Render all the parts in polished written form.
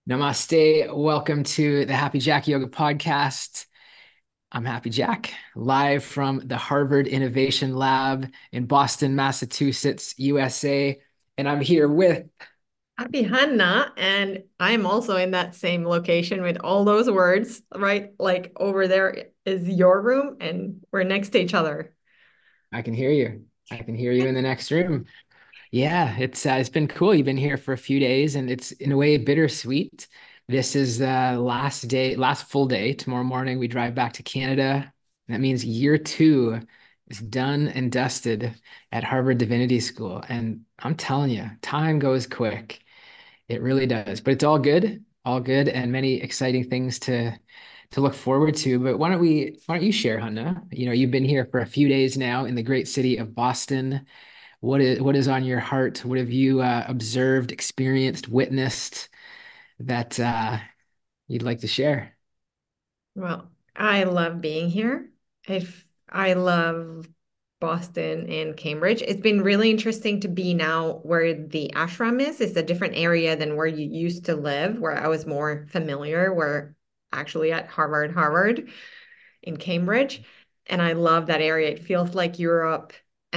Namaste. Welcome to the Happy Jack Yoga Podcast. I'm Happy Jack, live from the Harvard Innovation Lab in Boston, Massachusetts, USA. And I'm here with, Happy Hanna, and I'm also in that same location with all those words, right? Like over there is your room, and we're next to each other. I can hear you. I can hear you in the next room. Yeah, it's been cool. You've been here for a few days, and it's in a way bittersweet. This is the last day, last full day. Tomorrow morning, we drive back to Canada. That means year two is done and dusted at Harvard Divinity School. And I'm telling you, time goes quick. It really does. But it's all good, and many exciting things to look forward to. But why don't you share, Hanna? You've been here for a few days now in the great city of Boston. What is on your heart? What have you observed, experienced, witnessed that you'd like to share? Well, I love being here. If I love Boston and Cambridge. It's been really interesting to be now where the ashram is. It's a different area than where you used to live, where I was more familiar, where actually at Harvard in Cambridge. And I love that area. It feels like Europe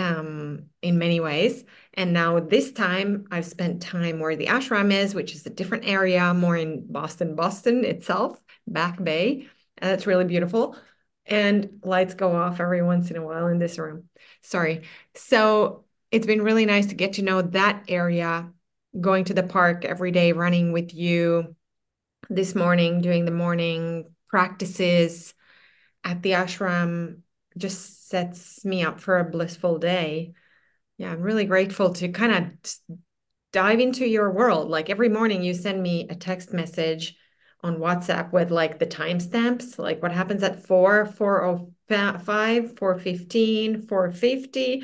in many ways. And now this time I've spent time where the ashram is, which is a different area, more in Boston itself, Back Bay. And that's really beautiful. And lights go off every once in a while in this room. Sorry. So it's been really nice to get to know that area, going to the park every day, running with you this morning, doing the morning practices at the ashram just sets me up for a blissful day. Yeah, I'm really grateful to kind of dive into your world. Like every morning, you send me a text message on WhatsApp with like the timestamps, like what happens at 4, 4:05, 4:15, 4:50,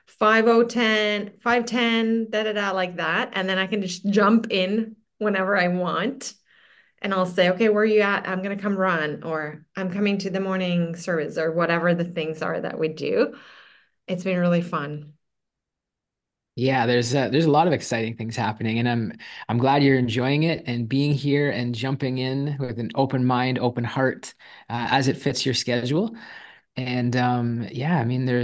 5:10, 5:10, da da da, like that. And then I can just jump in whenever I want. And I'll say, okay, where are you at? I'm going to come run, or I'm coming to the morning service, or whatever the things are that we do. It's been really fun. Yeah, there's a lot of exciting things happening, and I'm glad you're enjoying it and being here and jumping in with an open mind, open heart, as it fits your schedule. And yeah, I mean,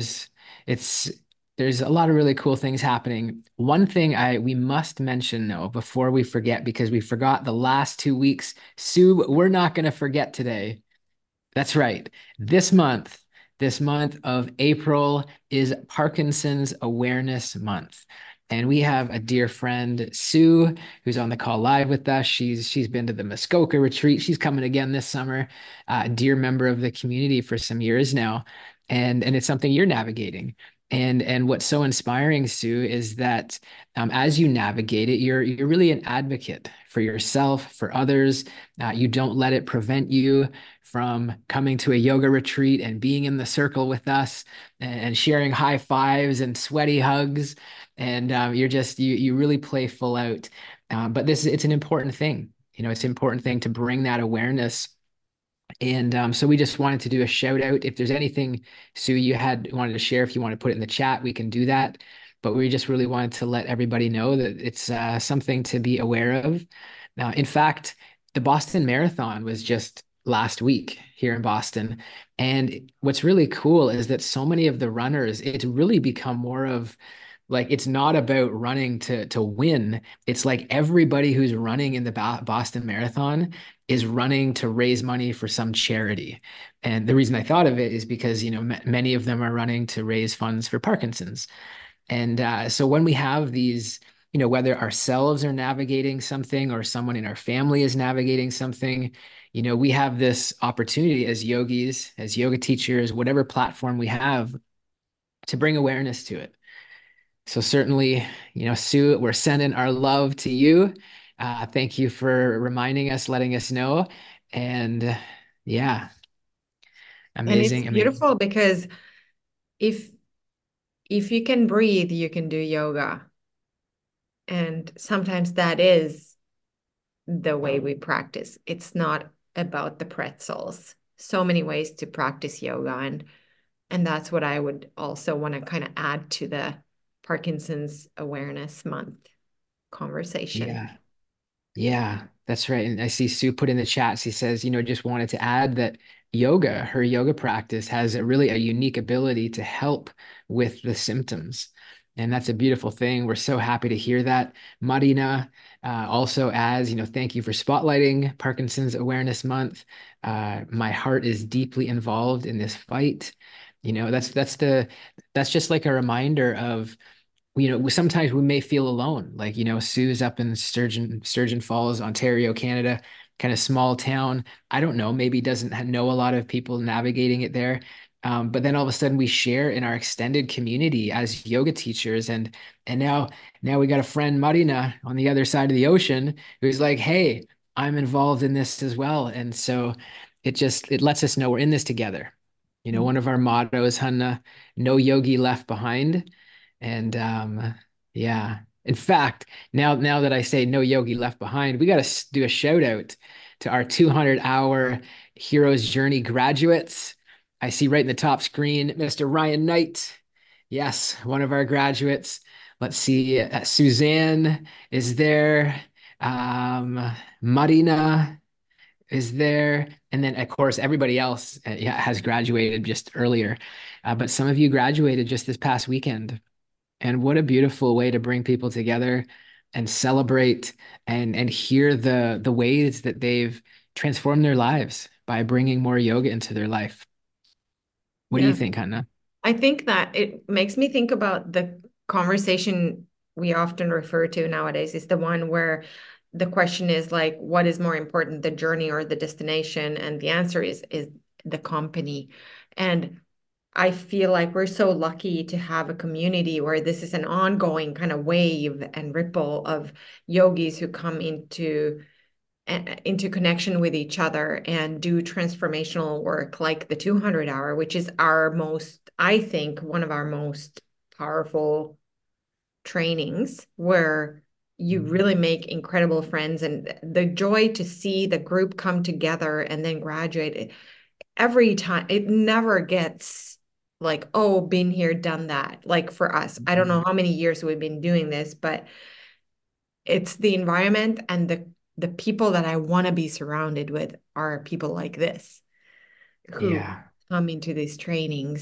it's there's a lot of really cool things happening. One thing I we must mention though before we forget, because we forgot the last 2 weeks. Sue, we're not going to forget today. That's right. This month, this month of April is Parkinson's Awareness Month. And we have a dear friend, Sue, who's on the call live with us. She's been to the Muskoka retreat. She's coming again this summer. A dear member of the community for some years now. And it's something you're navigating. And what's so inspiring, Sue, is that as you navigate it, you're really an advocate for yourself, for others. You don't let it prevent you from coming to a yoga retreat and being in the circle with us and sharing high fives and sweaty hugs. And you really play full out. But it's an important thing. It's an important thing to bring that awareness. And so we just wanted to do a shout out. If there's anything, Sue, you had wanted to share, if you want to put it in the chat, we can do that. But we just really wanted to let everybody know that it's something to be aware of. Now, in fact, the Boston Marathon was just last week here in Boston. And what's really cool is that so many of the runners, it's really become more of like it's not about running to win. It's like everybody who's running in the Boston Marathon is running to raise money for some charity. And the reason I thought of it is because, many of them are running to raise funds for Parkinson's. And so when we have these, whether ourselves are navigating something or someone in our family is navigating something, we have this opportunity as yogis, as yoga teachers, whatever platform we have to bring awareness to it. So certainly, Sue, we're sending our love to you. Thank you for reminding us, letting us know. And yeah, And it's amazing, amazing. beautiful because if if you can breathe, you can do yoga. And sometimes that is the way we practice. It's not about the pretzels. So many ways to practice yoga, and that's what I would also want to kind of add to the Parkinson's Awareness Month conversation. Yeah. Yeah. That's right. And I see Sue put in the chat, she says, just wanted to add that her yoga practice has a unique ability to help with the symptoms. And that's a beautiful thing. We're so happy to hear that. Marina also adds, thank you for spotlighting Parkinson's Awareness Month. My heart is deeply involved in this fight. That's just like a reminder of sometimes we may feel alone. Like, Sue's up in Sturgeon Falls, Ontario, Canada, kind of small town. I don't know, maybe doesn't know a lot of people navigating it there. But then all of a sudden we share in our extended community as yoga teachers. And now we got a friend, Marina, on the other side of the ocean, who's like, hey, I'm involved in this as well. And so it lets us know we're in this together. One of our mottos, Hanna, no yogi left behind. And yeah, in fact, now that I say no yogi left behind, we got to do a shout out to our 200-hour Hero's Journey graduates. I see right in the top screen, Mr. Ryan Knight. Yes, one of our graduates. Let's see, Suzanne is there. Marina is there. And then, of course, everybody else yeah, has graduated just earlier. But some of you graduated just this past weekend. And what a beautiful way to bring people together and celebrate and hear the ways that they've transformed their lives by bringing more yoga into their life. What do you Yeah. think, Hannah? I think that it makes me think about the conversation we often refer to nowadays is the one where the question is like, what is more important, the journey or the destination? And the answer is the company. And I feel like we're so lucky to have a community where this is an ongoing kind of wave and ripple of yogis who come into connection with each other and do transformational work like the 200 hour, which is our most, I think, one of our most powerful trainings where you really make incredible friends and the joy to see the group come together and then graduate every time. It never gets like, oh, been here, done that. Like for us, I don't know Mhm. how many years we've been doing this, but it's the environment and the people that I want to be surrounded with are people like this who Yeah. come into these trainings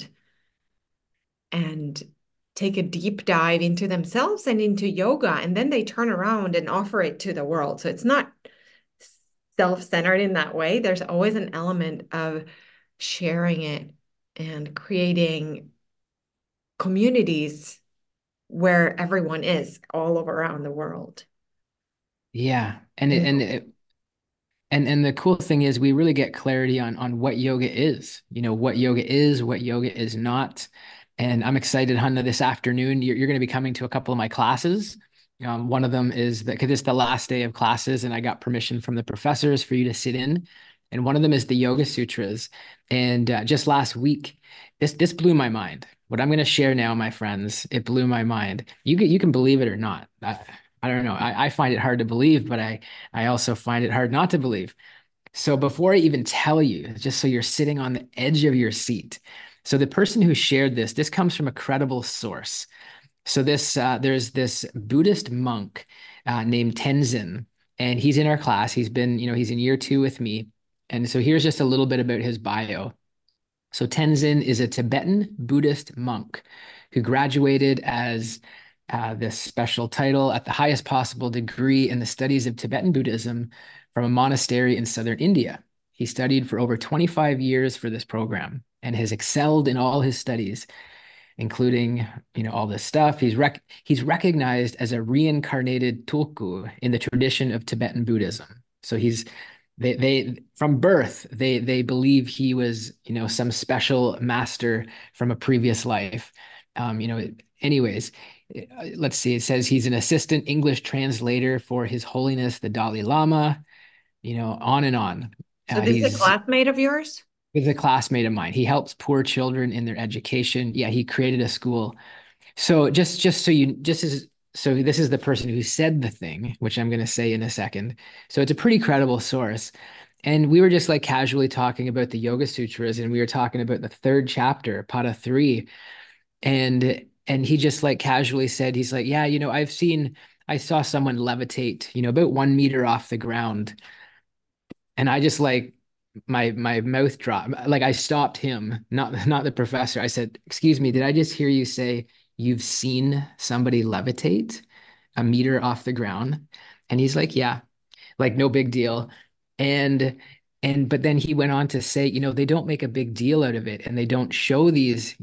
and take a deep dive into themselves and into yoga and then they turn around and offer it to the world. So it's not self-centered in that way. There's always an element of sharing it and creating communities where everyone is all over around the world. Yeah. And it, And and it, and the cool thing is we really get clarity on what yoga is, what yoga is not. And I'm excited, Hanna, this afternoon you're going to be coming to a couple of my classes. One of them is that because it's the last day of classes, and I got permission from the professors for you to sit in. And one of them is the Yoga Sutras. And just last week, this blew my mind. What I'm going to share now, my friends, it blew my mind. You can believe it or not. I don't know. I find it hard to believe, but I also find it hard not to believe. So before I even tell you, just so you're sitting on the edge of your seat. So the person who shared this comes from a credible source. So there's this Buddhist monk named Tenzin, and he's in our class. He's in year 2 with me. And so here's just a little bit about his bio. So Tenzin is a Tibetan Buddhist monk who graduated as this special title at the highest possible degree in the studies of Tibetan Buddhism from a monastery in southern India. He studied for over 25 years for this program and has excelled in all his studies, including all this stuff. He's recognized as a reincarnated tulku in the tradition of Tibetan Buddhism. So they from birth they believe he was some special master from a previous life. Anyways, let's see. It says he's an assistant English translator for His Holiness the Dalai Lama. On and on. so this is a He's classmate of yours? with a classmate of mine. He helps poor children in their education. Yeah, he created a school. So so this is the person who said the thing, which I'm going to say in a second. So it's a pretty credible source. And we were just like casually talking about the Yoga Sutras, and we were talking about the third chapter, Pada 3. And he just like casually said, he's like, yeah, I saw someone levitate, about 1 meter off the ground, and I just like my mouth dropped. Like I stopped him, not the professor. I said, "Excuse me, did I just hear you say you've seen somebody levitate 1 meter off the ground?" And he's like, "Yeah, like no big deal." And but then he went on to say, they don't make a big deal out of it, and they don't show these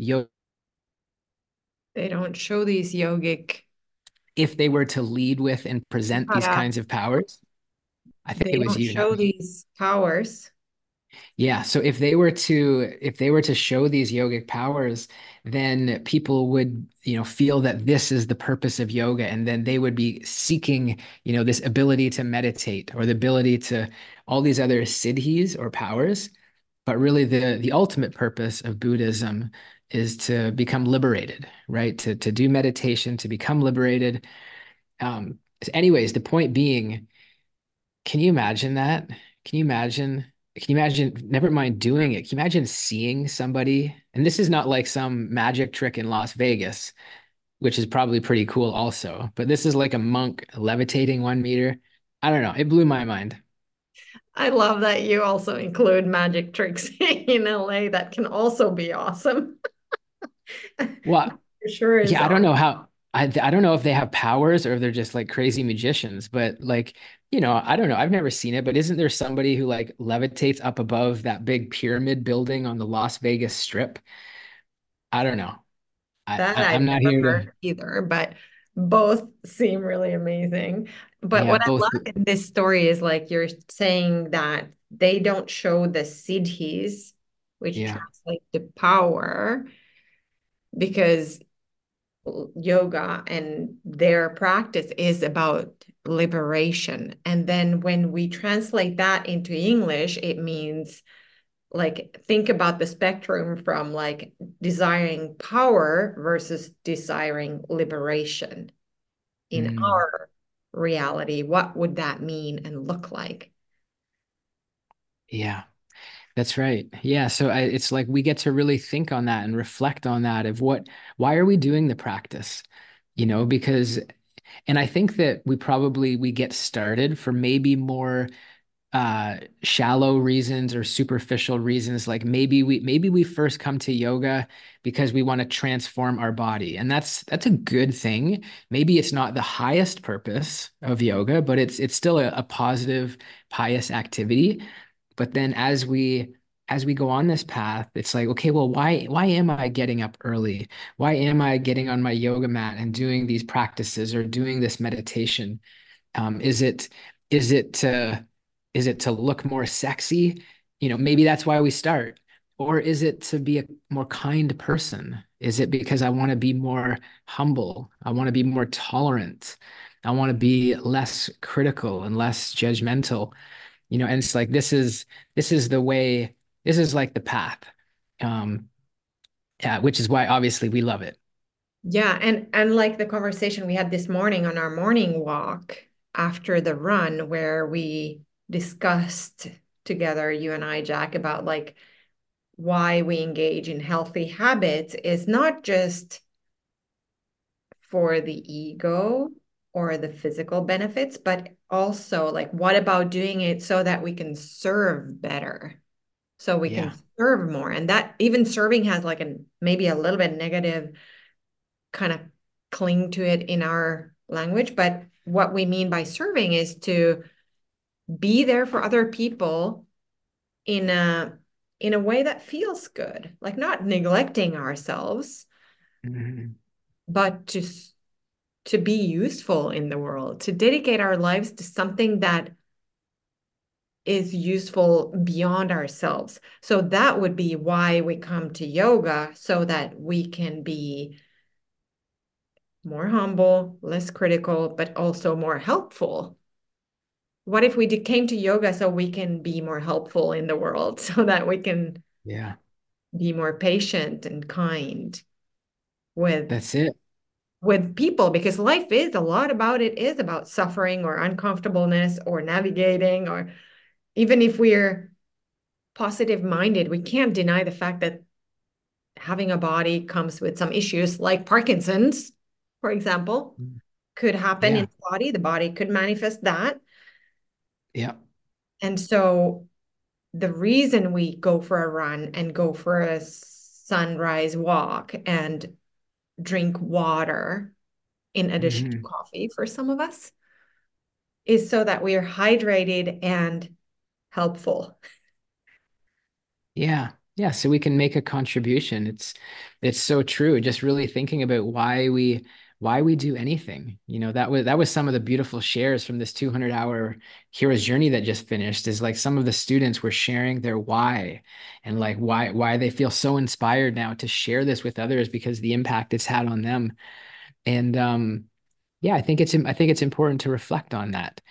They don't show these yogic, if they were to lead with and you present cut these out. kinds of powers. I think They it was don't you, not show me. these powers. Yeah, so if they were to show these yogic powers, then people would, feel that this is the purpose of yoga, and then they would be seeking, this ability to meditate or the ability to all these other siddhis or powers. But really the ultimate purpose of Buddhism is to become liberated, right? To do meditation, to become liberated. Anyways, the point being, can you imagine that? Can you imagine? Can you imagine? Never mind doing it. Can you imagine seeing somebody? And this is not like some magic trick in Las Vegas, which is probably pretty cool also. But this is like a monk levitating 1 meter. I don't know. It blew my mind. I love that you also include magic tricks in LA. That can also be awesome. Well, For sure is yeah, I don't awesome. know how. I don't know if they have powers or if they're just like crazy magicians. But like, I don't know. I've never seen it. But isn't there somebody who like levitates up above that big pyramid building on the Las Vegas Strip? I don't know. That I'm I've not never here to. heard either, but both seem really amazing. But Yeah, what I both. love in this story is like you're saying that they don't show the siddhis, which Yeah. translate to power, because yoga and their practice is about liberation. And then when we translate that into English, it means like think about the spectrum from like desiring power versus desiring liberation in Mm, our reality. What would that mean and look like? yeah, that's right. Yeah. So it's like we get to really think on that and reflect on that of why are we doing the practice? Because, and I think that we get started for maybe more shallow reasons or superficial reasons. Like maybe we first come to yoga because we want to transform our body, and that's a good thing. Maybe it's not the highest purpose of yoga, but it's still a positive pious activity. But then as we go on this path, it's like, okay, well, why am I getting up early? Why am I getting on my yoga mat and doing these practices or doing this meditation? Um, is it is it to is it to look more sexy? Maybe that's why we start. Or is it to be a more kind person? Is it because I want to be more humble? I want to be more tolerant. I want to be less critical and less judgmental. And it's like this is the way, this is like the path. Um, yeah, which is why obviously we love it. Yeah, and like the conversation we had this morning on our morning walk after the run where we discussed together, you and I, Jack, about like why we engage in healthy habits is not just for the ego or the physical benefits, but also like what about doing it so that we can serve better, so we can Yeah. serve more. And that even serving has like an maybe a little bit negative kind of cling to it in our language, but what we mean by serving is to be there for other people in a way that feels good, like not neglecting ourselves, Mhm. but to be useful in the world, to dedicate our lives to something that is useful beyond ourselves. So that would be why we come to yoga, so that we can be more humble, less critical, but also more helpful. What if we came to yoga so we can be more helpful in the world, so that we can Yeah. be more patient and kind with That's it. people, because life is a lot about it is about suffering or uncomfortableness or navigating, or even if we're positive minded, we can't deny the fact that having a body comes with some issues like Parkinson's, for example, could happen in Yeah. the body could manifest that. Yeah. And so the reason we go for a run and go for a sunrise walk and drink water in addition to Hmm. coffee for some of us is so that we are hydrated and helpful. Yeah. Yeah. So we can make a contribution. It's so true. Just really thinking about why we do anything. That was some of the beautiful shares from this 200-hour hero's journey that just finished, is like some of the students were sharing their why, and like why they feel so inspired now to share this with others because the impact it's had on them. And yeah, I think it's important to reflect on that,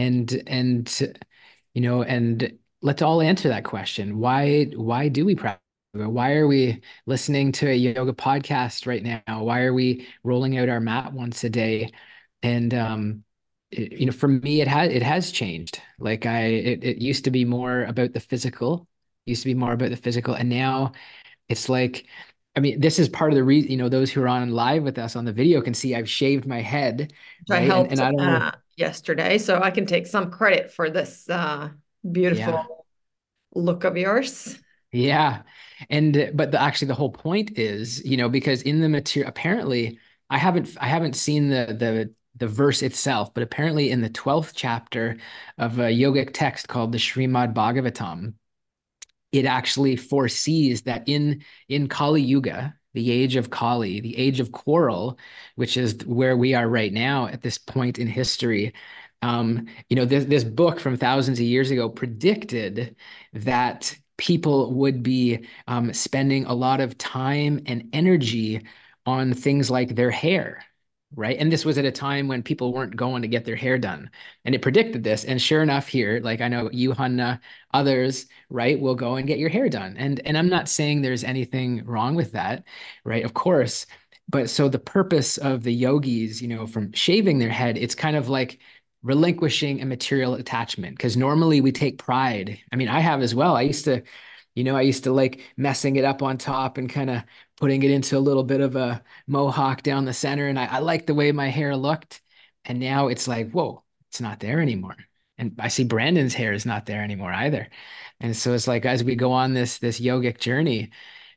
and let's all answer that question. Why do we practice yoga? Why are we listening to a yoga podcast right now? Why are we rolling out our mat once a day? And for me, it has changed. Like it used to be more about the physical, and now it's like, I mean, this is part of the reason, those who are on live with us on the video can see I've shaved my head, Which I right? And helped I don't know. yesterday, so I can take some credit for this Yeah. beautiful look of yours. Yeah. And but actually the whole point is, because in the material, apparently I haven't seen the verse itself, but apparently in the 12th chapter of a yogic text called the Srimad Bhagavatam, it actually foresees that in Kali Yuga, the age of Kali, the age of quarrel, which is where we are right now at this point in history. This book from thousands of years ago predicted that people would be spending a lot of time and energy on things like their hair, right? And this was at a time when people weren't going to get their hair done. And it predicted this. And sure enough, here, like I know you, Hanna, others, right, will go and get your hair done. And I'm not saying there's anything wrong with that, right? Of course. But so the purpose of the yogis, from shaving their head, it's kind of like relinquishing a material attachment. Because normally we take pride. I mean, I have as well. I used to like messing it up on top and kind of putting it into a little bit of a mohawk down the center. And I liked the way my hair looked. And now it's like, whoa, it's not there anymore. And I see Brandon's hair is not there anymore either. And so it's like as we go on this yogic journey,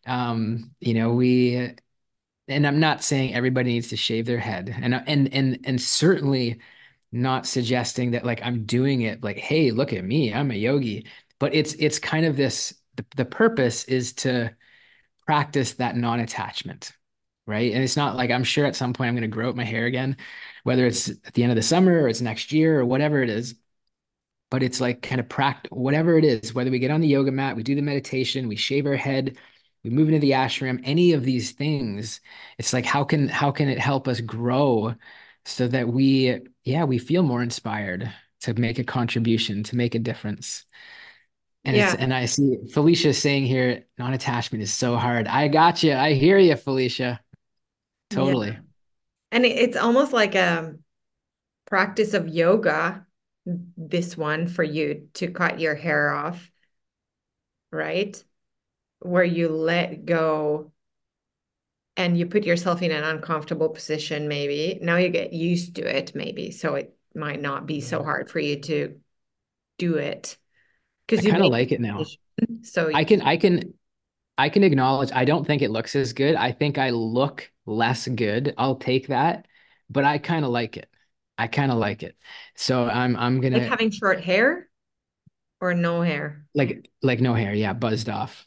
we and I'm not saying everybody needs to shave their head, and certainly not suggesting that like I'm doing it like, hey, look at me, I'm a yogi. But it's kind of this, the purpose is to practice that non-attachment, right? And it's not like, I'm sure at some point I'm going to grow out my hair again, whether it's at the end of the summer or it's next year or whatever it is. But it's like kind of practice, whatever it is, whether we get on the yoga mat, we do the meditation, we shave our head, we move into the ashram, any of these things, it's like, how can it help us grow so that we feel more inspired to make a contribution, to make a difference. And Yeah, I see Felicia saying here, non-attachment is so hard. I got you. I hear you, Felicia. yeah. Totally. And it's almost like a practice of yoga, this one for you to cut your hair off, right? Where you let go and you put yourself in an uncomfortable position, maybe. Now you get used to it, maybe. So it might not be so hard for you to do it I because you kind of made the like it now. decision. So I can I can I can acknowledge I don't think it looks as good. I think I look less good. I'll take that, but I kind of like it. I kind of like it. So I'm like gonna having short hair or no hair. like no hair, yeah, buzzed off.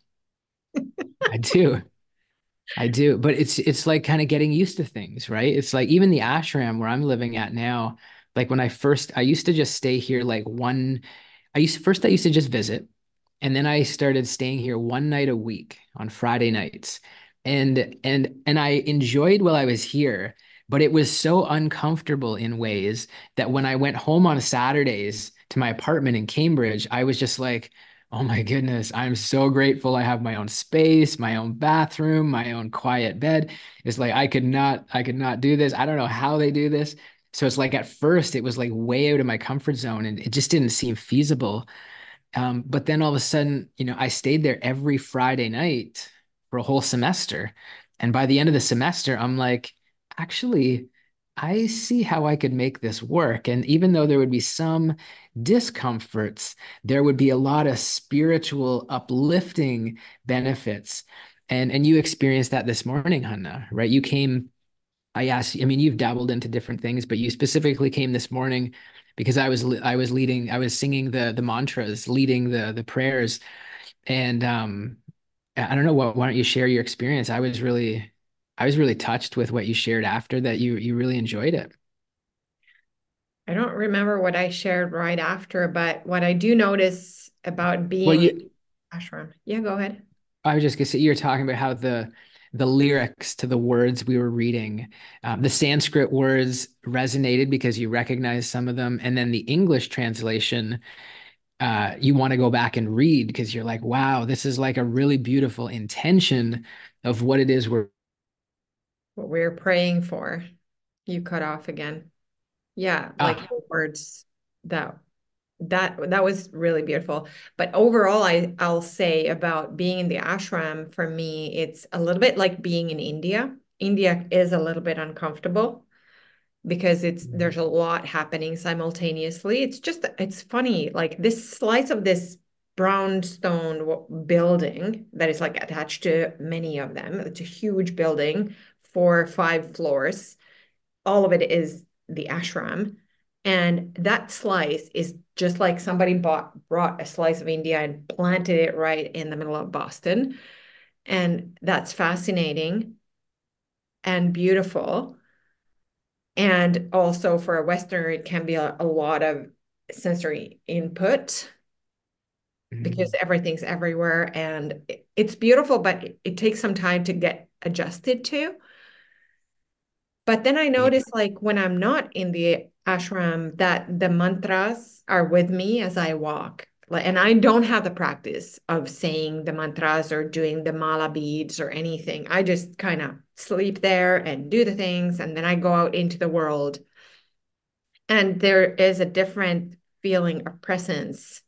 I do. I do, but it's like kind of getting used to things, right? It's like even the ashram where I'm living at now, like when I used to just stay here like I used to just visit, and then I started staying here one night a week on Friday nights. And I enjoyed while I was here, but it was so uncomfortable in ways that when I went home on Saturdays to my apartment in Cambridge, I was just like, oh my goodness, I'm so grateful I have my own space, my own bathroom, my own quiet bed. It's like I could not do this. I don't know how they do this. So it's like at first it was like way out of my comfort zone and it just didn't seem feasible. But then all of a sudden, I stayed there every Friday night for a whole semester. And by the end of the semester, I'm like, actually, I see how I could make this work. And even though there would be some discomforts, there would be a lot of spiritual uplifting benefits. And you experienced that this morning, Hanna, right? You came, I asked, I mean, you've dabbled into different things, but you specifically came this morning because I was leading, I was singing the mantras, leading the prayers. And I don't know what, why don't you share your experience? I was really touched with what you shared after that you really enjoyed it. I don't remember what I shared right after, but what I do notice about Well, being in you ashram. Yeah, go ahead. I was just gonna say you're talking about how the lyrics to the words we were reading, the Sanskrit words resonated because you recognize some of them, and then the English translation, you want to go back and read because you're like, wow, this is like a really beautiful intention of what it is we're. What we're praying for. You cut off again. Yeah, like Ah. the words that that was really beautiful. But overall, I'll say about being in the ashram, for me, it's a little bit like being in India. India is a little bit uncomfortable because there's a lot happening simultaneously. It's funny, like this slice of this brownstone building that is like attached to many of them. It's a huge building, 4 or 5 floors. All of it is the ashram. And that slice is just like somebody brought a slice of India and planted it right in the middle of Boston. And that's fascinating and beautiful. And also for a Westerner, it can be a lot of sensory input because Mhm. everything's everywhere and it's beautiful, but it takes some time to get adjusted to. But then I Yeah. notice, like, when I'm not in the ashram, that the mantras are with me as I walk. Like, and I don't have the practice of saying the mantras or doing the mala beads or anything. I just kind of sleep there and do the things, and then I go out into the world. And there is a different feeling of presence.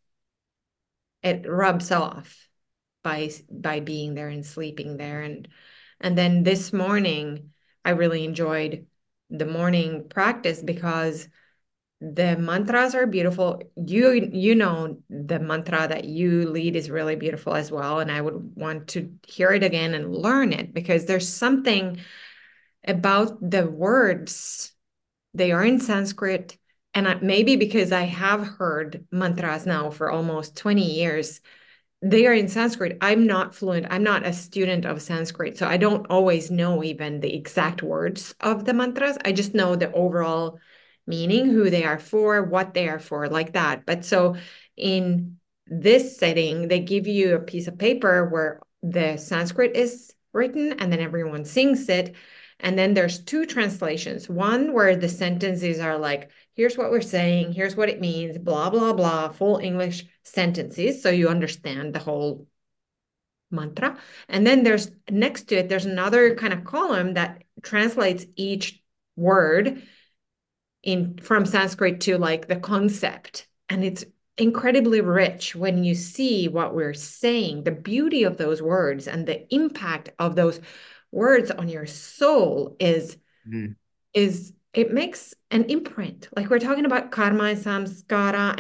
It rubs off by being there and sleeping there. And then this morning, I really enjoyed the morning practice because the mantras are beautiful. You know the mantra that you lead is really beautiful as well, and I would want to hear it again and learn it because there's something about the words. They are in Sanskrit, and maybe because I have heard mantras now for almost 20 years, they are in Sanskrit. I'm not fluent. I'm not a student of Sanskrit. So I don't always know even the exact words of the mantras. I just know the overall meaning, who they are for, what they are for, like that. But so in this setting, they give you a piece of paper where the Sanskrit is written and then everyone sings it. And then there's two translations. One where the sentences are like, here's what we're saying, here's what it means, blah, blah, blah, full English sentences. So you understand the whole mantra. And then there's next to it, there's another kind of column that translates each word in from Sanskrit to like the concept. And it's incredibly rich when you see what we're saying, the beauty of those words and the impact of those words on your soul Mhm. is it makes an imprint. Like we're talking about karma and samskara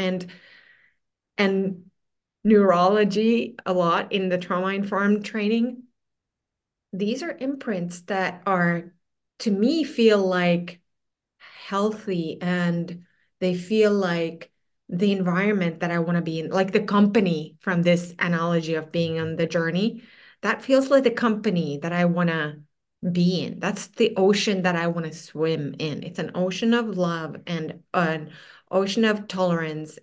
and neurology a lot in the trauma informed training. These are imprints that are, to me, feel like healthy and they feel like the environment that I want to be in, like the company from this analogy of being on the journey. That feels like the company that I want to be in. That's the ocean that I want to swim in. It's an ocean of love and an ocean of tolerance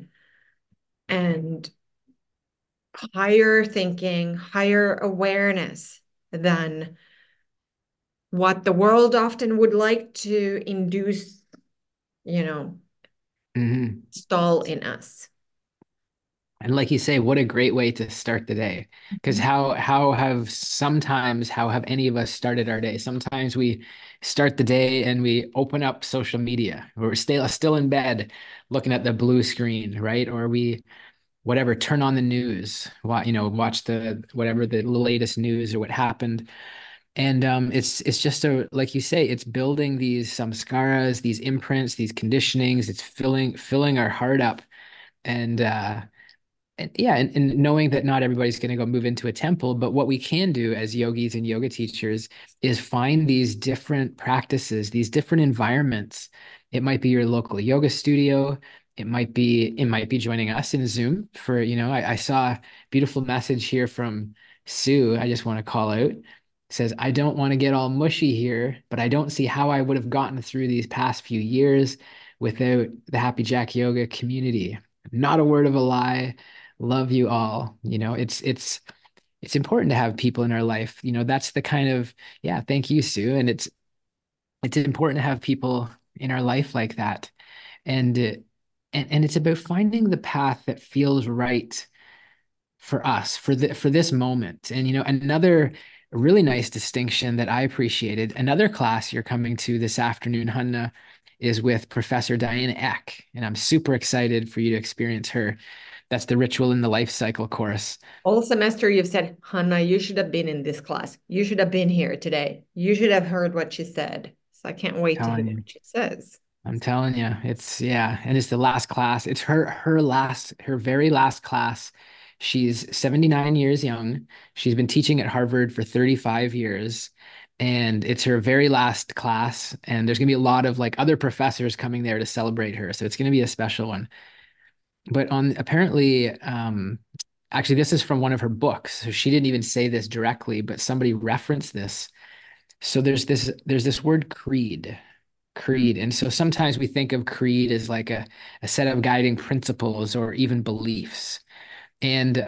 and higher thinking, higher awareness than what the world often would like to induce, you know, Mhm. stall in us. And like you say, what a great way to start the day. Because Mhm. how have any of us started our day? Sometimes we start the day and we open up social media. We're still in bed looking at the blue screen, right? Or we whatever, turn on the news, watch the whatever the latest news or what happened. And it's just a like you say, it's building these samskaras, these imprints, these conditionings. It's filling our heart up, and yeah, and knowing that not everybody's going to go move into a temple, but what we can do as yogis and yoga teachers is find these different practices, these different environments. It might be your local yoga studio. It might be joining us in Zoom for, I saw a beautiful message here from Sue. I just want to call out. It says, I don't want to get all mushy here, but I don't see how I would have gotten through these past few years without the Happy Jack Yoga community. Not a word of a lie. Love you all. It's important to have people in our life. That's the kind of, yeah, thank you, Sue. And it's important to have people in our life like that. And and it's about finding the path that feels right for us for this moment. And another really nice distinction that I appreciated, another class you're coming to this afternoon, Hanna, is with Professor Diana Eck. And I'm super excited for you to experience her. That's the Ritual in the Life Cycle course. All semester, you've said, Hannah, you should have been in this class. You should have been here today. You should have heard what she said. So I can't wait to hear Telling what you. she says. I'm telling you, it's yeah, and it's the last class. It's her very last class. She's 79 years young. She's been teaching at Harvard for 35 years, and it's her very last class. And there's gonna be a lot of like other professors coming there to celebrate her. So it's gonna be a special one. But on apparently, actually, this is from one of her books. So she didn't even say this directly, but somebody referenced this. So there's this word creed. And so sometimes we think of creed as like a set of guiding principles or even beliefs. And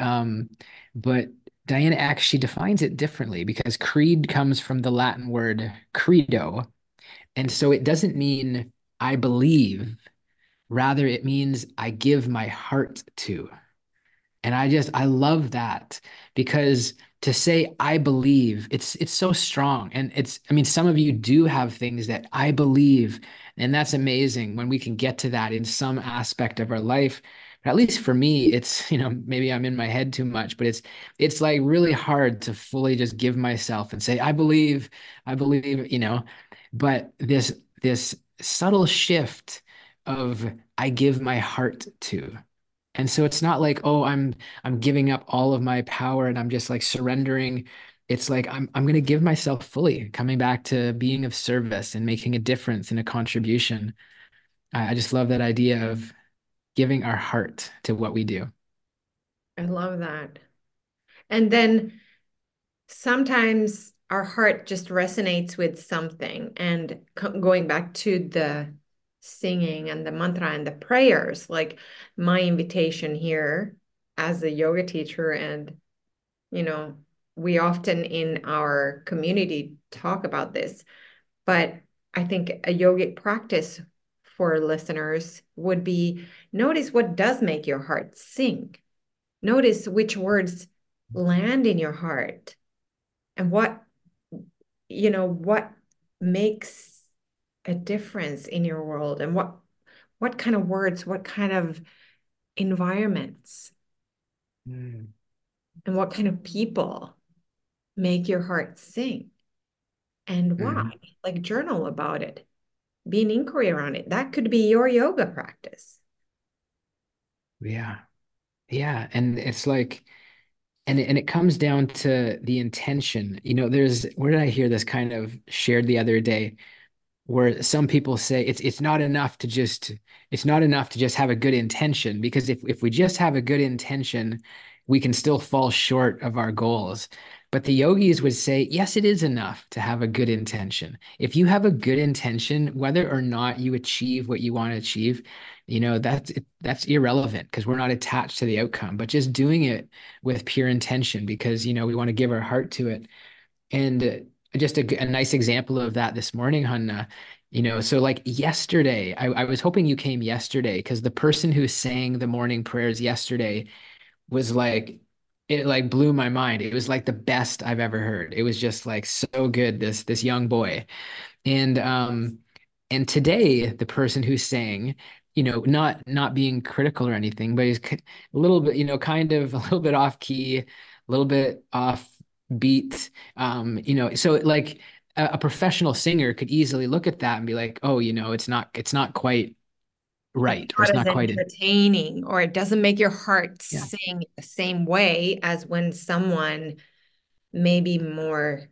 but Diana actually defines it differently because creed comes from the Latin word credo. And so it doesn't mean I believe, rather it means I give my heart to. And I love that because to say I believe, it's so strong. And I mean, some of you do have things that I believe, and that's amazing when we can get to that in some aspect of our life. But at least for me, it's, maybe I'm in my head too much, but it's like really hard to fully just give myself and say, I believe, but this subtle shift of I give my heart to. And so it's not like, oh, I'm giving up all of my power and I'm just like surrendering. It's like I'm going to give myself fully, coming back to being of service and making a difference and a contribution. I just love that idea of giving our heart to what we do. I love that. And then sometimes our heart just resonates with something. And going back to the singing and the mantra and the prayers, like my invitation here as a yoga teacher, and you know, we often in our community talk about this, but I think a yogic practice for listeners would be notice what does make your heart sing. Notice which words land in your heart and what makes a difference in your world, and what kind of words, what kind of environments, Mm, and what kind of people make your heart sing, and why. mhm. Like journal about it, be an inquiry around it. That could be your yoga practice. Yeah. Yeah. And it's like, and it comes down to the intention. Where did I hear this kind of shared the other day? Where some people say it's not enough to just have a good intention, because if we just have a good intention, we can still fall short of our goals. But the yogis would say, yes, it is enough to have a good intention. If you have a good intention, whether or not you achieve what you want to achieve, that's irrelevant because we're not attached to the outcome, but just doing it with pure intention because we want to give our heart to it. And just a nice example of that this morning, Hanna, so like yesterday, I was hoping you came yesterday because the person who sang the morning prayers yesterday was like, it like blew my mind. It was like the best I've ever heard. It was just like so good, this young boy. And today, the person who sang, not being critical or anything, but he's a little bit, kind of a little bit off key, a little bit off beat. So like a professional singer could easily look at that and be like, oh, it's not quite It's right, or not it's as not quite in. entertaining, or it doesn't make your heart Yeah. sing the same way as when someone maybe more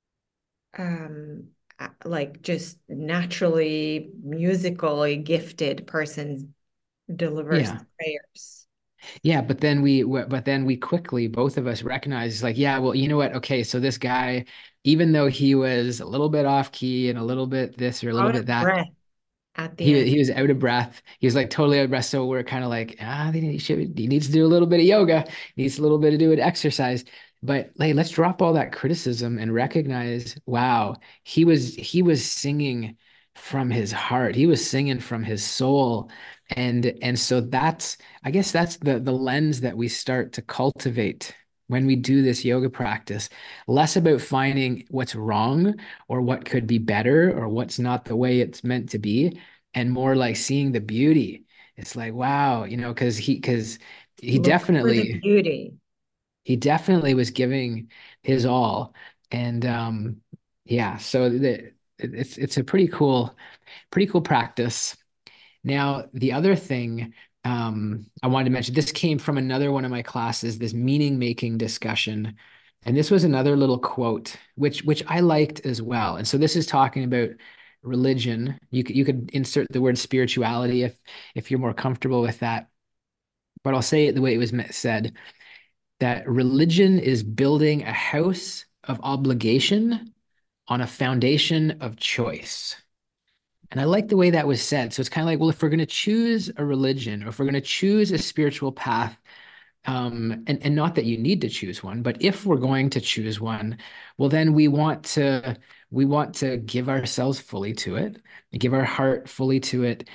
like just naturally musically gifted person delivers Yeah. the prayers. Yeah, but then we quickly, both of us recognize, like, yeah, well, you know what? Okay, so this guy, even though he was a little bit off key and a little bit this or a little Out bit of that, breath at the he end. he was out of breath. He was like totally out of breath. So we're kind of like, he needs to do a little bit of yoga, he needs a little bit of doing exercise. But like, let's drop all that criticism and recognize, wow, he was singing from his heart. He was singing from his soul. And so I guess that's the lens that we start to cultivate when we do this yoga practice. Less about finding what's wrong or what could be better or what's not the way it's meant to be, and more like seeing the beauty. It's like, wow, because he Look for the definitely beauty. he definitely was giving his all. And yeah, so it's a pretty cool practice. Now, the other thing I wanted to mention, this came from another one of my classes, this meaning making discussion. And this was another little quote, which I liked as well. And so this is talking about religion. You could insert the word spirituality if you're more comfortable with that. But I'll say it the way it was said, that religion is building a house of obligation on a foundation of choice. And I like the way that was said. So it's kind of like, well, if we're going to choose a religion, or if we're going to choose a spiritual path, and not that you need to choose one, but if we're going to choose one, well, then we want to give ourselves fully to it, give our heart fully to it,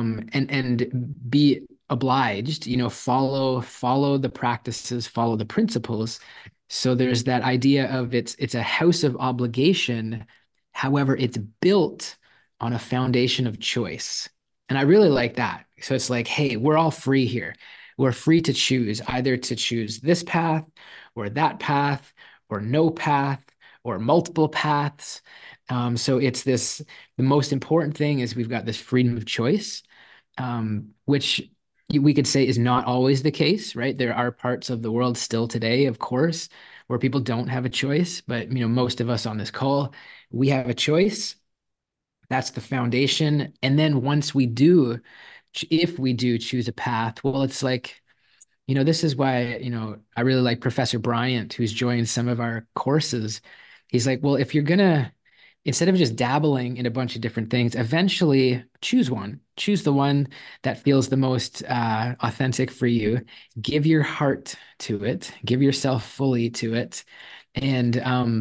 and be obliged, follow the practices, follow the principles. So there's that idea of it's a house of obligation. However, it's built on a foundation of choice. And I really like that. So it's like, hey, we're all free here. We're free to choose, either to choose this path or that path or no path or multiple paths. So the most important thing is we've got this freedom of choice, which we could say is not always the case, right? There are parts of the world still today, of course, where people don't have a choice. But most of us on this call, we have a choice. That's the foundation. And then once we do, if we do choose a path, well, it's like, this is why, I really like Professor Bryant, who's joined some of our courses. He's like, well, if you're gonna, instead of just dabbling in a bunch of different things, eventually choose one. Choose the one that feels the most authentic for you. Give your heart to it. Give yourself fully to it, and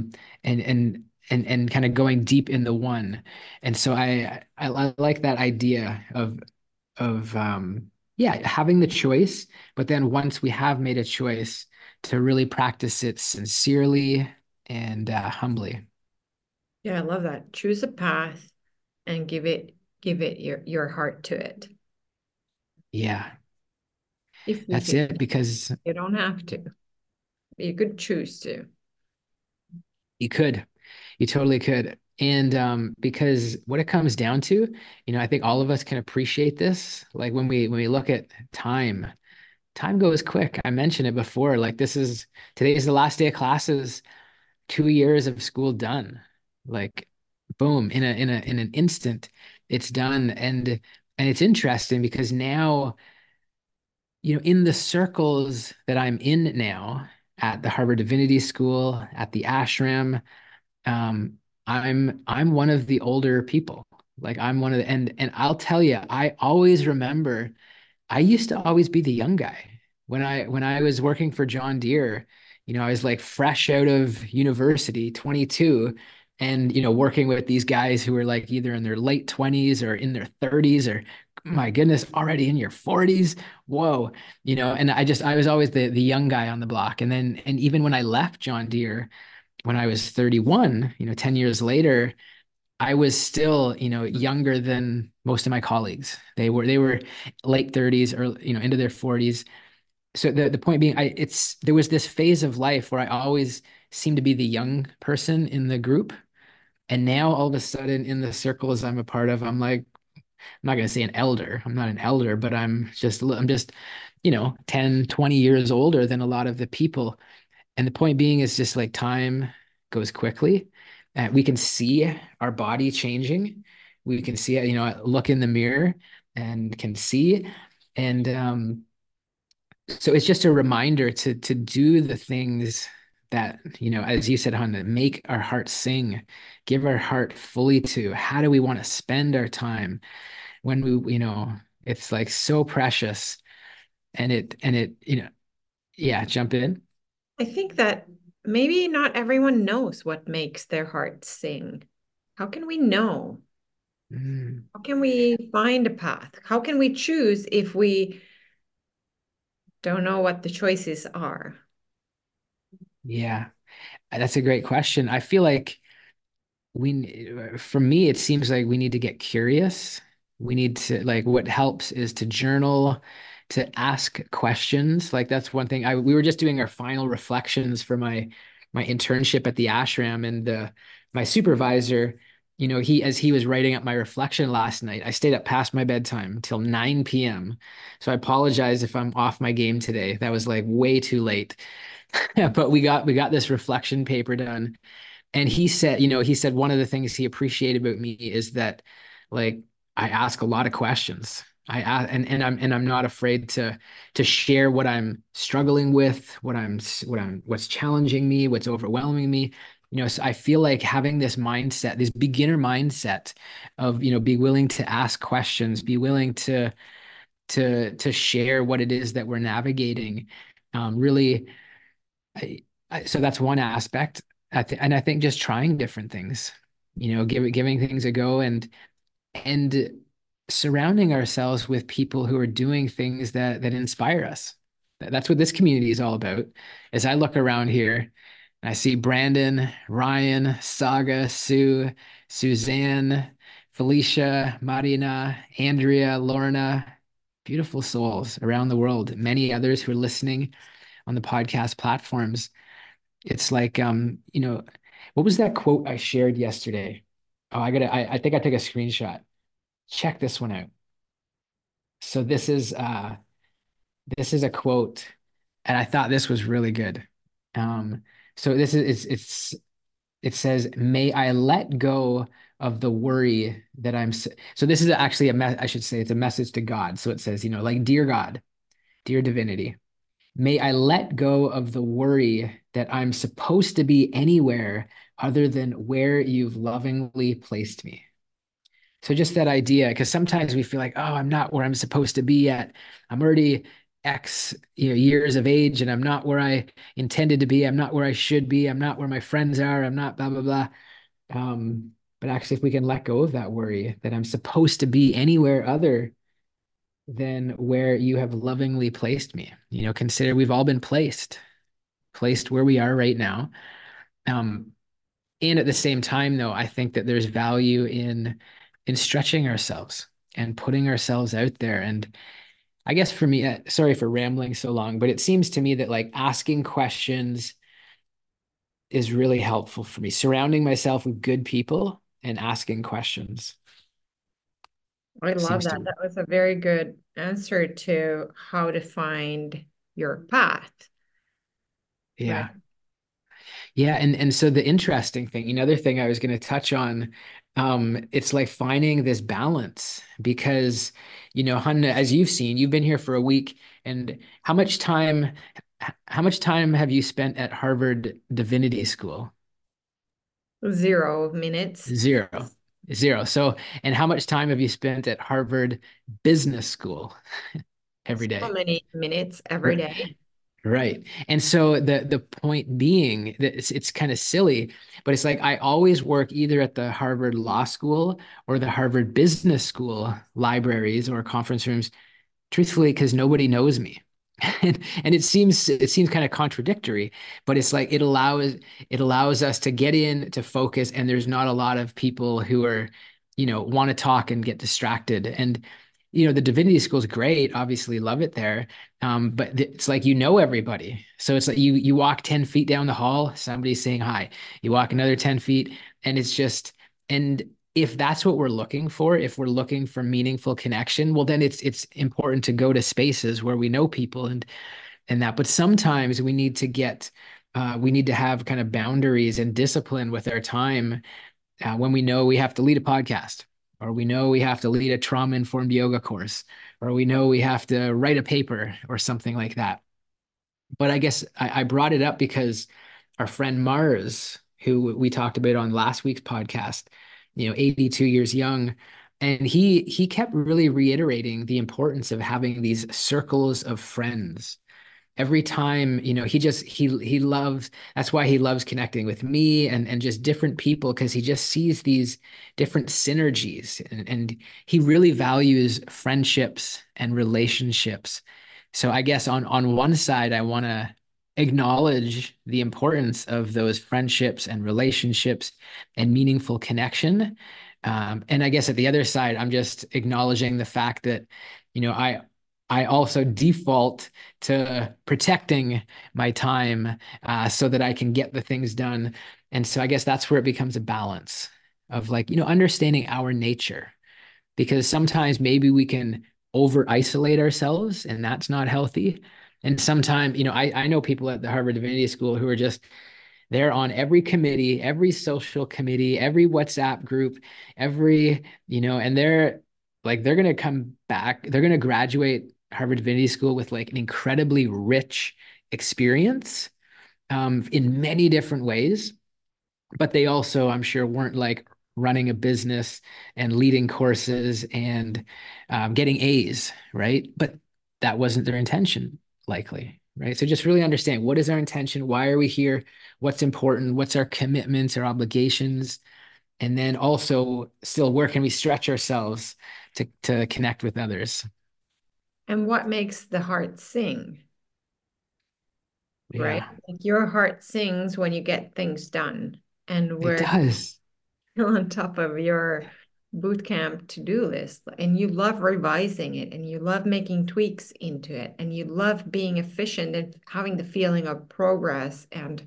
and kind of going deep in the one. And so I like that idea of yeah, having the choice, but then once we have made a choice, to really practice it sincerely and humbly. Yeah, I love that. Choose a path and give it your heart to it. Yeah, If you that's can. it, because You don't have to. You could choose to. you could, you totally could. And because what it comes down to, I think all of us can appreciate this. Like when we look at time goes quick. I mentioned it before. Like today is the last day of classes, 2 years of school done. Like boom, in an instant, it's done. And it's interesting because now, in the circles that I'm in now, at the Harvard Divinity School, at the ashram, um, I'm one of the older people. Like I'm one of the, and I'll tell you, I always remember I used to always be the young guy. When I was working for John Deere, I was like fresh out of university, 22, and working with these guys who were like either in their late 20s or in their 30s, or my goodness, already in your 40s. Whoa. And I was always the young guy on the block. And even when I left John Deere when I was 31, 10 years later, I was still, younger than most of my colleagues. They were late 30s or, into their 40s. so the point being, there was this phase of life where I always seemed to be the young person in the group. And now all of a sudden in the circles I'm a part of, I'm like, I'm not going to say an elder. I'm not an elder, but I'm just, 10, 20 years older than a lot of the people. And the point being is just like time goes quickly. We can see our body changing. We can see it, look in the mirror and can see. And so it's just a reminder to do the things that, as you said, Hannah, make our heart sing, give our heart fully to. How do we want to spend our time when it's like so precious and it, yeah, jump in. I think that maybe not everyone knows what makes their heart sing. How can we know? Mm, How can we find a path? How can we choose if we don't know what the choices are? yeah, that's a great question. I feel like for me, it seems like we need to get curious. We need to, like, what helps is to journal, to ask questions. Like that's one thing. We were just doing our final reflections for my internship at the ashram, and my supervisor, as he was writing up my reflection last night, I stayed up past my bedtime till 9 p.m. So I apologize if I'm off my game today. That was like way too late. But we got this reflection paper done, and he said one of the things he appreciated about me is that, like, I ask a lot of questions. And I'm not afraid to share what I'm struggling with, what's challenging me, what's overwhelming me. So I feel like having this mindset, this beginner mindset of, be willing to ask questions, be willing to share what it is that we're navigating, really. So that's one aspect. And I think just trying different things, giving things a go, and surrounding ourselves with people who are doing things that inspire us. That's what this community is all about. As I look around here, I see Brandon, Ryan, Saga, Sue, Suzanne, Felicia, Marina, Andrea, Lorna, beautiful souls around the world, many others who are listening on the podcast platforms. It's like, what was that quote I shared yesterday? Oh, I think I took a screenshot. Check this one out. So this is a quote, and I thought this was really good. Um, so this is it says, "May I let go of the worry that So this is actually I should say it's a message to God. So it says, like, dear God, dear divinity, may I let go of the worry that I'm supposed to be anywhere other than where you've lovingly placed me." So just that idea, because sometimes we feel like, oh, I'm not where I'm supposed to be yet. I'm already X, years of age, and I'm not where I intended to be. I'm not where I should be. I'm not where my friends are. I'm not blah blah blah. But actually, if we can let go of that worry that I'm supposed to be anywhere other than where you have lovingly placed me, consider we've all been placed where we are right now. Um, and at the same time, though, I think that there's value in stretching ourselves and putting ourselves out there. And I guess for me, sorry for rambling so long, but it seems to me that, like, asking questions is really helpful for me. Surrounding myself with good people and asking questions I love seems that. to, That was a very good answer to how to find your path, right? yeah. Yeah, and so the interesting thing, another thing I was going to touch on, it's like finding this balance because, Hanna, as you've seen, you've been here for a week, and how much time have you spent at Harvard Divinity School? 0 minutes. Zero. Zero. So, and how much time have you spent at Harvard Business School every So day? many minutes every day. Right. And so the point being that it's kind of silly, but it's like I always work either at the Harvard Law School or the Harvard Business School libraries or conference rooms, truthfully, because nobody knows me. And it seems kind of contradictory, but it's like it allows us to get in to focus, and there's not a lot of people who are, want to talk and get distracted. And the divinity school is great, obviously love it there. But it's like everybody. So it's like you walk 10 feet down the hall, somebody's saying hi. You walk another 10 feet, and it's just and if that's what we're looking for, if we're looking for meaningful connection, well then it's important to go to spaces where we know people and that. But sometimes we need to have kind of boundaries and discipline with our time when we know we have to lead a podcast, or we know we have to lead a trauma informed yoga course, or we know we have to write a paper or something like that. But I guess I brought it up because our friend Mars, who we talked about on last week's podcast, 82 years young, and he kept really reiterating the importance of having these circles of friends every time. He loves, that's why he loves connecting with me and just different people, because he just sees these different synergies, and he really values friendships and relationships. So I guess on one side I want to acknowledge the importance of those friendships and relationships and meaningful connection, and I guess at the other side I'm just acknowledging the fact that I also default to protecting my time so that I can get the things done. And so I guess that's where it becomes a balance of like, understanding our nature, because sometimes maybe we can over isolate ourselves and that's not healthy. And sometimes, I know people at the Harvard Divinity School who are just, they're on every committee, every social committee, every WhatsApp group, and they're going to come back, they're going to graduate Harvard Divinity School with like an incredibly rich experience in many different ways. But they also, I'm sure, weren't like running a business and leading courses and getting A's, right? But that wasn't their intention, likely, right? So just really understand, what is our intention? Why are we here? What's important? What's our commitments, our obligations? And then also, still, where can we stretch ourselves to connect with others? And what makes the heart sing, right? Yeah, Like your heart sings when you get things done. And it we're does. on top of your boot camp to-do list, and you love revising it, and you love making tweaks into it, and you love being efficient and having the feeling of progress and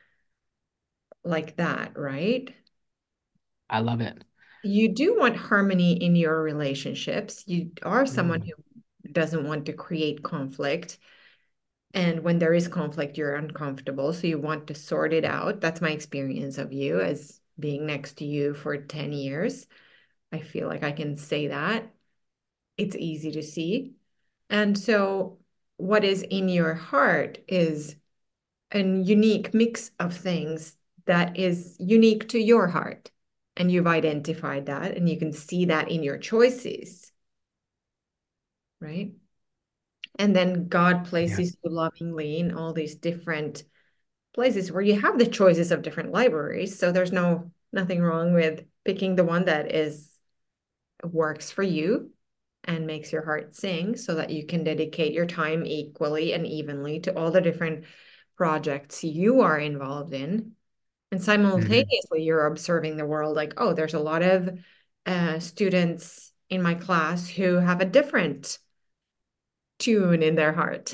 like that, right? I love it. You do want harmony in your relationships. You are someone Mm. who doesn't want to create conflict. And when there is conflict, you're uncomfortable. So you want to sort it out. That's my experience of you as being next to you for 10 years. I feel like I can say that. It's easy to see. And so, what is in your heart is a unique mix of things that is unique to your heart. And you've identified that, and you can see that in your choices, right? And then God Yeah. places you lovingly in all these different places where you have the choices of different libraries. So there's nothing wrong with picking the one that is works for you and makes your heart sing, so that you can dedicate your time equally and evenly to all the different projects you are involved in. And Mhm. simultaneously, you're observing the world like, oh, there's a lot of students in my class who have a different tune in their heart,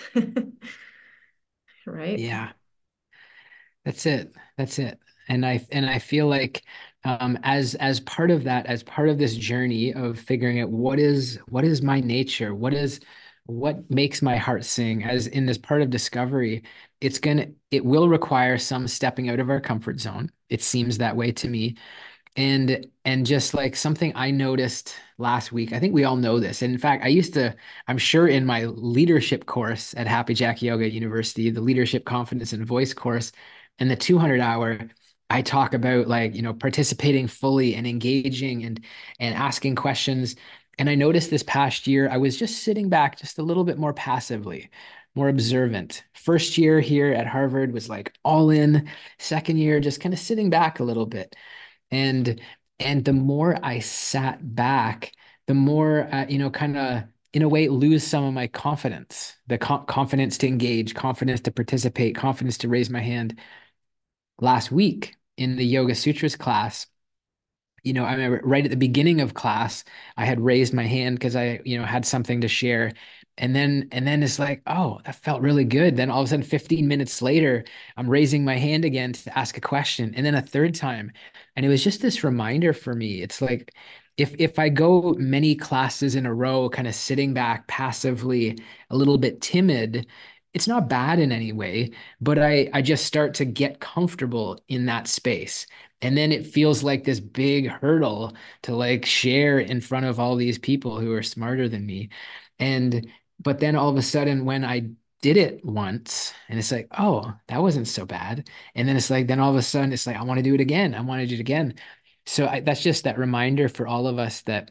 right? Yeah. That's it. That's it. And I feel like as part of that, as part of this journey of figuring out what is my nature, what makes my heart sing, as in this part of discovery, it will require some stepping out of our comfort zone. It seems that way to me. And just like something I noticed last week, I think we all know this. And in fact, I'm sure in my leadership course at Happy Jack Yoga at University, the leadership confidence and voice course, and the 200 hour, I talk about like, participating fully and engaging and asking questions. And I noticed this past year, I was just sitting back just a little bit more passively, more observant. First year here at Harvard was like all in. Second year, just kind of sitting back a little bit. And and the more I sat back, the more kind of in a way lose some of my confidence, the confidence to engage, confidence to participate, confidence to raise my hand. Last week in the Yoga Sutras class, I remember right at the beginning of class, I had raised my hand because I, had something to share. And then it's like, oh, that felt really good. Then all of a sudden, 15 minutes later, I'm raising my hand again to ask a question. And then a third time. And it was just this reminder for me. It's like if I go many classes in a row, kind of sitting back passively, a little bit timid, it's not bad in any way, but I just start to get comfortable in that space. And then it feels like this big hurdle to like share in front of all these people who are smarter than me. And but then all of a sudden when I did it once and it's like, oh, that wasn't so bad. And then it's like, then all of a sudden it's like, I want to do it again. I want to do it again. So that's just that reminder for all of us that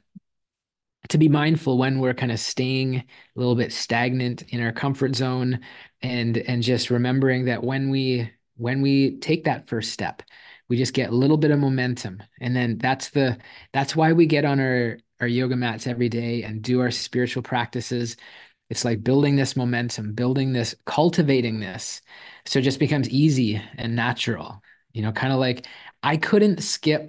to be mindful when we're kind of staying a little bit stagnant in our comfort zone and just remembering that when we take that first step, we just get a little bit of momentum. And then that's why we get on our yoga mats every day and do our spiritual practices. It's like building this momentum, building this, cultivating this. So it just becomes easy and natural. Kind of like I couldn't skip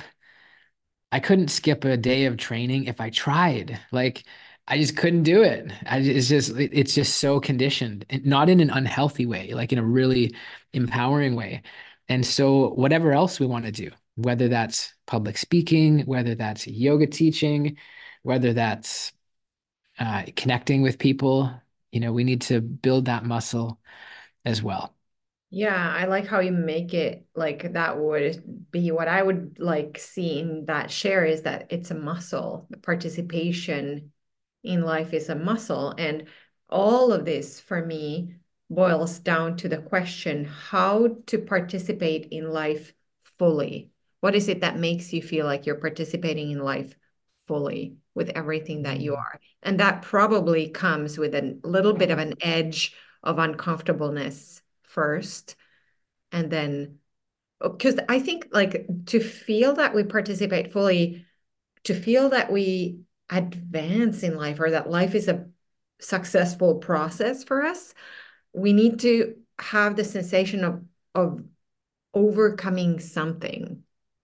I couldn't skip a day of training if I tried. Like I just couldn't do it. It's just so conditioned, and not in an unhealthy way, like in a really empowering way. And so whatever else we want to do, whether that's public speaking, whether that's yoga teaching, whether that's connecting with people, we need to build that muscle as well. Yeah, I like how you make it like that would be what I would like see in that share is that it's a muscle. The participation in life is a muscle. And all of this for me boils down to the question how to participate in life fully. What is it that makes you feel like you're participating in life fully with everything that you Mm. are? And that probably comes with a little bit of an edge of uncomfortableness first. And then, because I think like to feel that we participate fully, to feel that we advance in life or that life is a successful process for us, we need to have the sensation of overcoming something,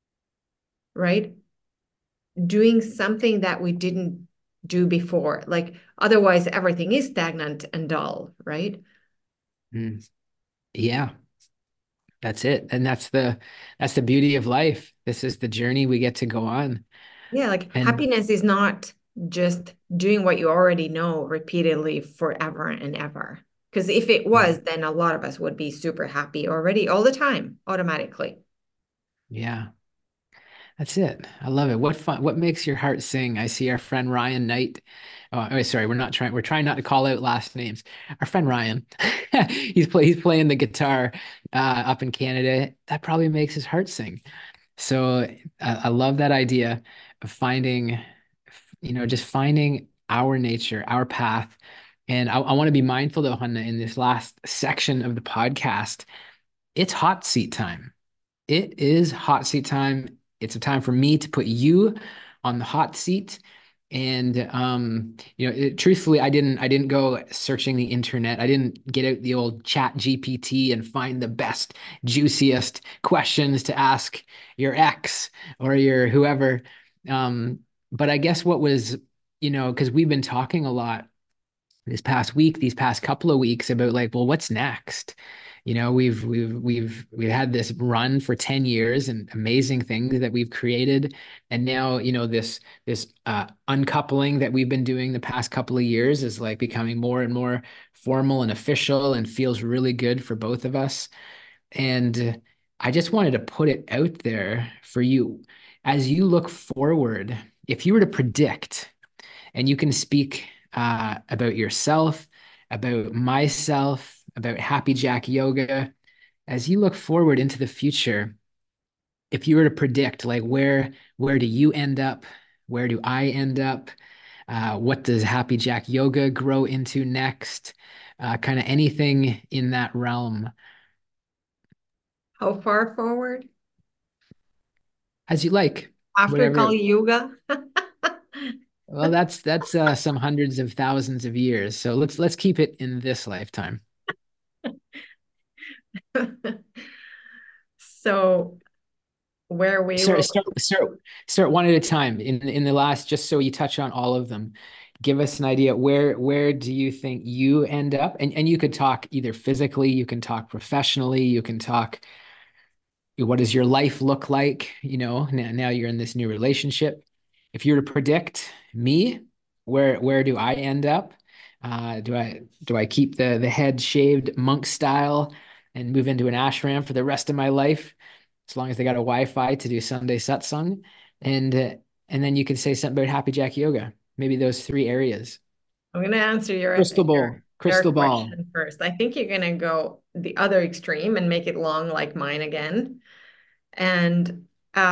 right? Doing something that we didn't do before. Like otherwise everything is stagnant and dull, right? Mm. Yeah. That's it. And that's the beauty of life. This is the journey we get to go on. Yeah, like And happiness is not just doing what you already know repeatedly forever and ever. Because if it was, then a lot of us would be super happy already all the time, automatically. yeah, that's it. I love it. What makes your heart sing? I see our friend Ryan Knight. Oh, sorry, we're trying not to call out last names. Our friend Ryan. He's playing the guitar up in Canada. That probably makes his heart sing. So I love that idea of finding, just finding our nature, our path. And I want to be mindful though, Hanna, in this last section of the podcast, it's hot seat time. It is hot seat time. It's a time for me to put you on the hot seat. And truthfully, I didn't go searching the internet. I didn't get out the old chat GPT and find the best, juiciest questions to ask your ex or your whoever. Um, but I guess what was, because we've been talking a lot this past week, these past couple of weeks about like, well, what's next? We've had this run for 10 years and amazing things that we've created. And now, this uncoupling that we've been doing the past couple of years is like becoming more and more formal and official and feels really good for both of us. And I just wanted to put it out there for you as you look forward, if you were to predict and you can speak about yourself, about myself, about Happy Jack Yoga. As you look forward into the future, if you were to predict, like where do you end up? Where do I end up? What does Happy Jack Yoga grow into next? Kind of anything in that realm, How far forward? as you like, After whatever. Kali Yuga? Well, that's some hundreds of thousands of years. So let's keep it in this lifetime. So where we Start, will. start, start, start one at a time. In the last, just so you touch on all of them, give us an idea where do you think you end up? And you could talk either physically, you can talk professionally, you can talk what does your life look like? Now you're in this new relationship. If you were to predict me, where do I end up? Do I keep the head shaved monk style and move into an ashram for the rest of my life, as long as they got a Wi-Fi to do Sunday satsang? And uh, and then you could say something about Happy Jack Yoga. Maybe those three areas. I'm going to answer Crystal ball, your crystal ball. question first. I think you're going to go the other extreme and make it long like mine again. And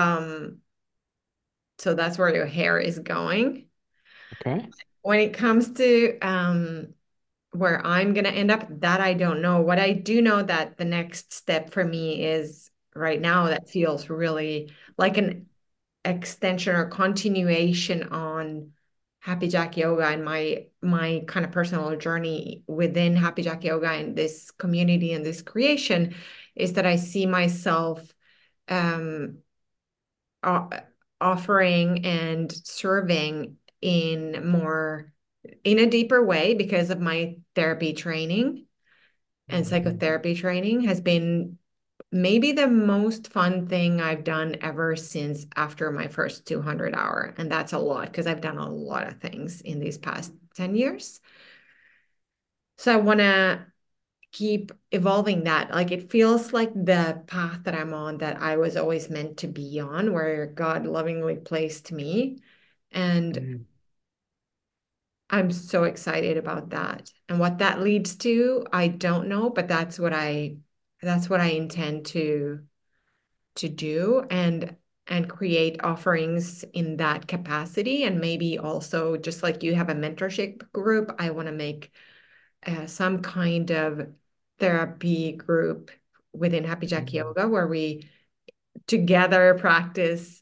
so that's where your hair is going. Okay. When it comes to where I'm going to end up, that I don't know. What I do know that the next step for me is right now that feels really like an extension or continuation on Happy Jack Yoga and my kind of personal journey within Happy Jack Yoga and this community and this creation is that I see myself um, o- offering and serving in a deeper way because of my therapy training and psychotherapy training has been maybe the most fun thing I've done ever since after my first 200 hour. And that's a lot because I've done a lot of things in these past 10 years. So I want to keep evolving that. Like it feels like the path that I'm on that I was always meant to be on, where God lovingly placed me. And Mhm. I'm so excited about that. And what that leads to, I don't know, but that's what I intend to do and create offerings in that capacity. And maybe also just like you have a mentorship group, I want to make some kind of therapy group within Happy Jack Mhm. Yoga where we together practice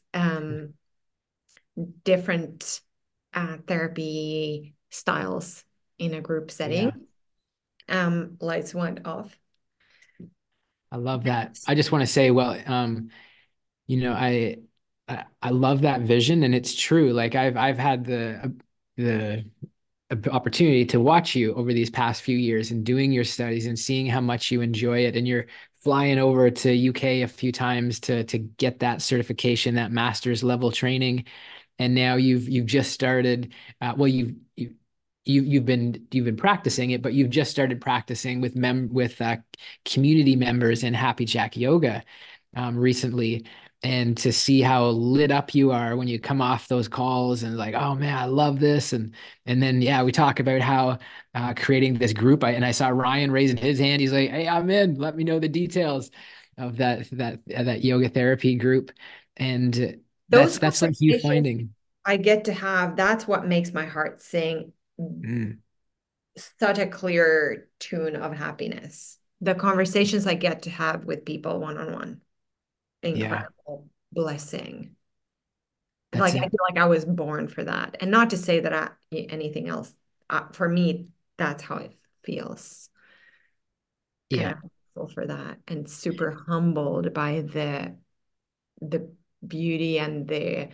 different therapy styles in a group setting. Yeah. Lights went off. I love that. I just want to say, well, you know, I love that vision, and it's true. Like I've had the opportunity to watch you over these past few years and doing your studies and seeing how much you enjoy it, and you're flying over to UK a few times to get that certification, that master's level training, and now you've just started. Well, you've been practicing it, but you've just started practicing with community members in Happy Jack Yoga recently. And to see how lit up you are when you come off those calls and like, oh man, I love this. And then yeah, we talk about how creating this group. And I saw Ryan raising his hand. He's like, hey, I'm in. Let me know the details of that yoga therapy group. And Those that's like you conversations finding. I get to have, that's what makes my heart sing Mm, such a clear tune of happiness. The conversations I get to have with people one on one, yeah, incredible blessing. that's Like I it. feel like I was born for that, and not to say that anything else. For me, that's how it feels, and Yeah. I'm grateful for that, and super humbled by the beauty and the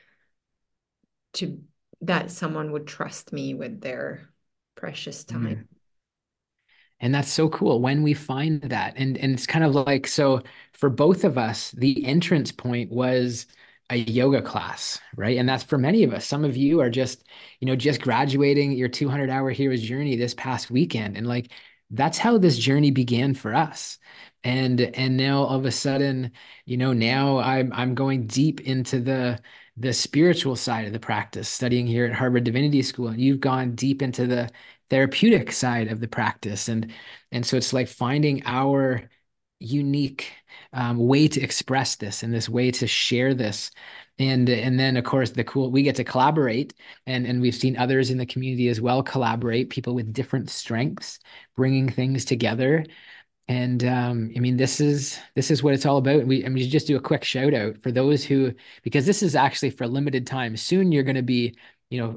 to that someone would trust me with their precious time. Mhm. And that's so cool when we find that. And it's kind of like, so for both of us, the entrance point was a yoga class, right? And that's for many of us. Some of you are just graduating your 200-hour hero's journey this past weekend. And like that's how this journey began for us. And now all of a sudden, now I'm going deep into the spiritual side of the practice, studying here at Harvard Divinity School. And you've gone deep into the therapeutic side of the practice. And so it's like finding our unique way to express this and this way to share this. And then of course we get to collaborate, and we've seen others in the community as well collaborate, people with different strengths, bringing things together. And I mean, this is what it's all about. We just do a quick shout out for those who, because this is actually for limited time. Soon you're going to be,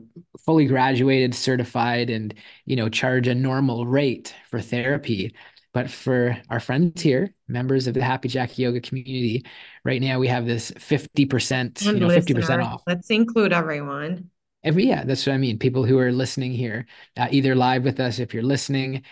fully graduated, certified, and charge a normal rate for therapy. But for our friends here, members of the Happy Jack Yoga community, right now we have this 50%, And 50% listeners, off. let's include everyone. Yeah, that's what I mean. People who are listening here, either live with us if you're listening,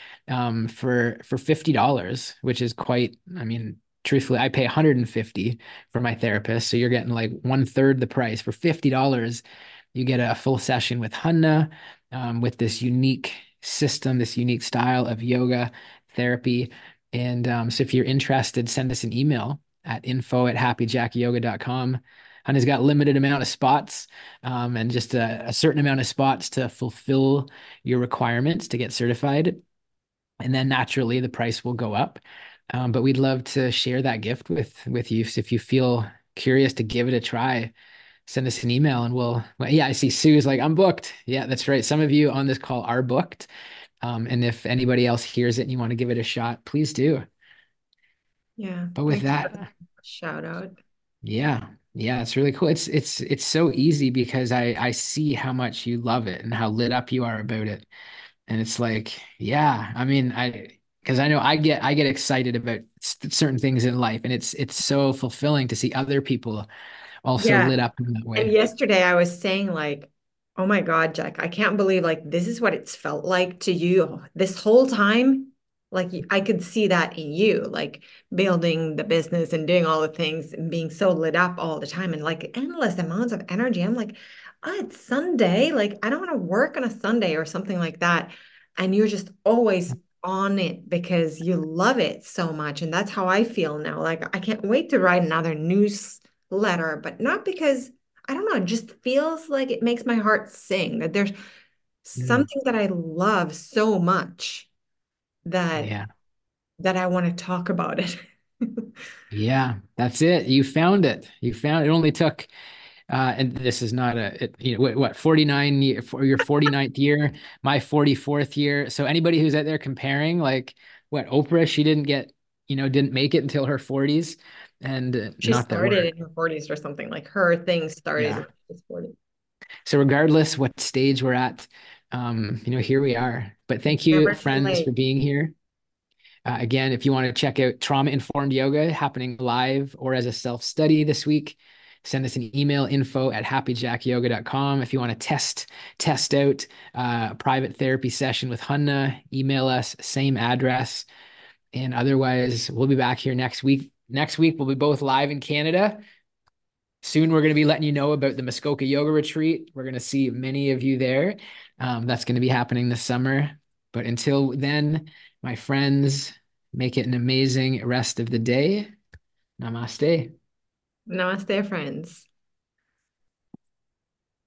for $50, which is quite. I mean, truthfully, I pay 150 for my therapist, so you're getting like one third the price for $50. You get a full session with Hanna, with this unique system, this unique style of yoga therapy. And so, if you're interested, send us an email at info@happyjackyoga.com. Hanna's got limited amount of spots, and just a certain amount of spots to fulfill your requirements to get certified. And then naturally the price will go up. But we'd love to share that gift with you. So if you feel curious to give it a try, send us an email and well, yeah, I see Sue's like, I'm booked. Yeah, that's right. Some of you on this call are booked. And if anybody else hears it and you want to give it a shot, please do. Yeah, But with thanks for that, the shout out. yeah. Yeah, it's really cool. It's so easy because I see how much you love it and how lit up you are about it. And it's like, yeah, I mean, because I know I get excited about certain things in life, and it's so fulfilling to see other people also Yeah. lit up in that And way. yesterday I was saying like, oh my God, Jack, I can't believe like this is what it's felt like to you this whole time. Like I could see that in you, like building the business and doing all the things and being so lit up all the time and like endless amounts of energy. I'm like, oh, it's Sunday. Like I don't want to work on a Sunday or something like that. And you're just always on it because you love it so much. And that's how I feel now. Like I can't wait to write another newsletter, but not because I don't know, it just feels like it makes my heart sing that there's Mm, something that I love so much that yeah. I want to talk about it. Yeah, that's it. You found it. You found it. Only took and this is not what 49 year for your 49th year, my 44th year. So anybody who's out there comparing, like what Oprah, she didn't get, didn't make it until her 40s. And She not that we're started in her 40s or something, like her thing started when yeah. she was 40. So regardless what stage we're at, here we are. But thank you, Never too friends, for late. being here. Again, if you want to check out Trauma Informed Yoga happening live or as a self-study this week, send us an email, info@happyjackyoga.com. If you want to test out a private therapy session with Hanna, email us, same address. And otherwise, we'll be back here next week. Next week, we'll be both live in Canada. Soon, we're going to be letting you know about the Muskoka Yoga Retreat. We're going to see many of you there. That's going to be happening this summer. But until then, my friends, make it an amazing rest of the day. Namaste. Namaste, friends.